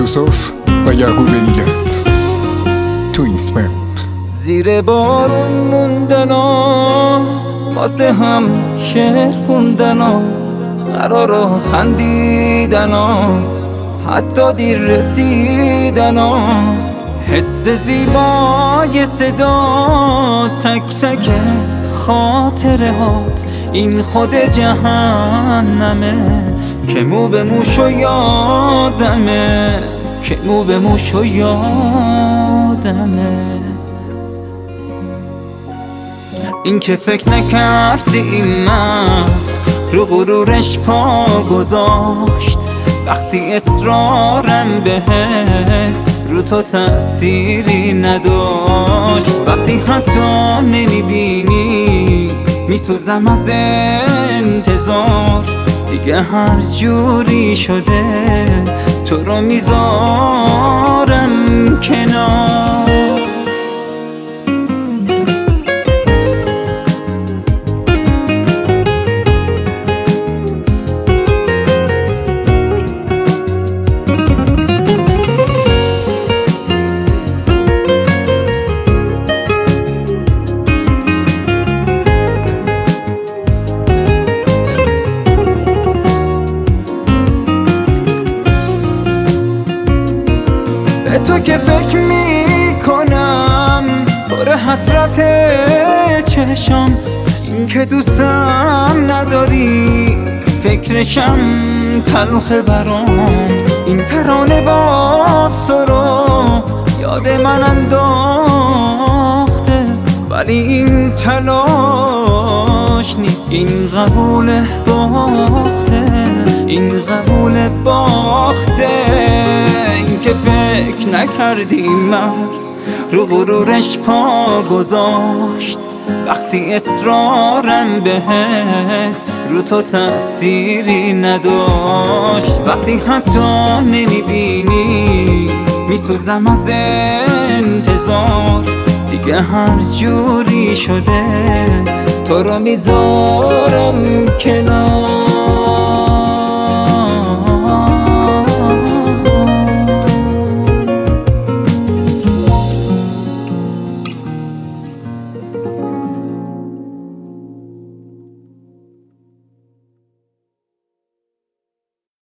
یوسف و یعقوب نیلت تو ایسمنت. زیر بارون موندنا، واسه هم شعر خوندنا، قرارا خندیدنا، حتی دیر رسیدنا. حس زیبای صدا، تک تک خاطره هات، این خود جهنمه که مو به موشو یادمه، که مو به موشو یادمه. این که فکر نکردی این مرد رو غرورش پا گذاشت، وقتی اصرارم بهت رو تو تأثیری نداشت. وقتی حتی نمیبینی میسوزم از انتظار، دیگه هر جوری شده تو رو میذارم کنار. به تو که فکر میکنم پر حسرت چشم، این که دوستم نداری فکرشم تلخ برام. این ترانه باز تو رو یاد من انداخته، ولی این تلاش نیست، این قبول باخته، این قبول باخته. این که فکر نکردی مرد رو غرورش پا گذاشت، وقتی اصرارم بهت رو تو تأثیری نداشت. وقتی حتی نمیبینی میسوزم از انتظار، دیگه هر جوری شده تو رو میذارم کنار.